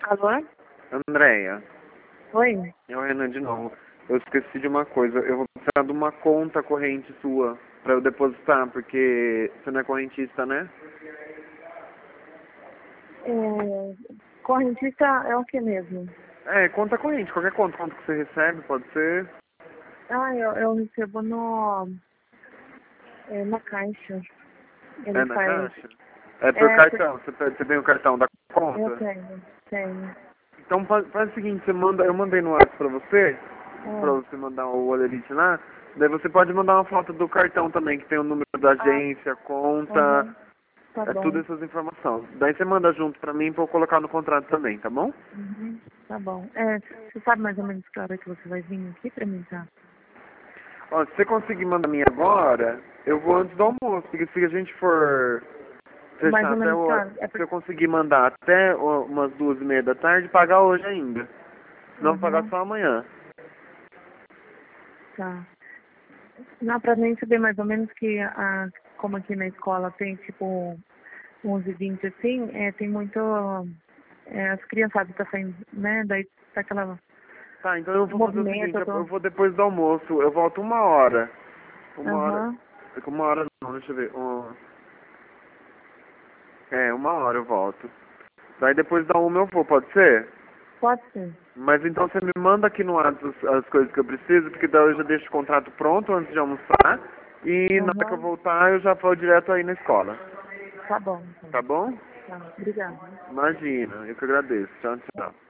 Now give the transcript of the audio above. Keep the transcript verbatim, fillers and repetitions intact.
Alô? Andréia, Oi? é o Renan de novo. Eu esqueci de uma coisa. Eu vou precisar de uma conta corrente sua pra eu depositar, porque você não é correntista, né? É, correntista é o que mesmo? É, conta corrente. Qualquer conta, conta que você recebe, pode ser. Ah, eu, eu recebo no, é, na caixa. Ele É na faz... caixa? É por É, por- cartão. Você, tem- você tem o cartão da eu conta? tenho, tenho. Então faz, faz o seguinte, você manda, eu mandei no WhatsApp pra você, pra Ah, você mandar o Olerite lá, daí você pode mandar uma foto do cartão também, que tem o número da ah, agência, conta, aham, tá é tudo bom. essas informações. Daí você manda junto pra mim pra eu colocar no contrato também, tá bom? Uhum, tá bom. É, você sabe mais ou menos que hora que você vai vir aqui pra mim, tá? Ó, se você conseguir mandar a mim agora, eu vou antes do almoço, porque se a gente for Mais fechar ou até menos que o... hora? É Se eu porque... conseguir mandar até ó, umas duas e meia da tarde, pagar hoje ainda. Senão vou pagar Aham, só amanhã. tá. Não, pra nem saber mais ou menos que, a, como aqui na escola tem, tipo, onze, vinte assim, é, tem muito... É, as criançadas estão saindo, né? Daí tá aquela Tá, então eu vou fazer o movimento, seguinte, eu eu eu tô... vou depois do almoço, eu volto uma hora. Uma hora. Aham, Uma hora não, deixa eu ver. Um, é, uma hora eu volto. Daí depois da uma eu vou, pode ser? pode ser. Mas então você me manda aqui no WhatsApp as, as coisas que eu preciso, porque daí eu já deixo o contrato pronto antes de almoçar. E na hora que eu Aham, voltar eu já vou direto aí na escola. tá bom, então. Tá bom? Tá, obrigada. Imagina, eu que agradeço. Tchau, tchau.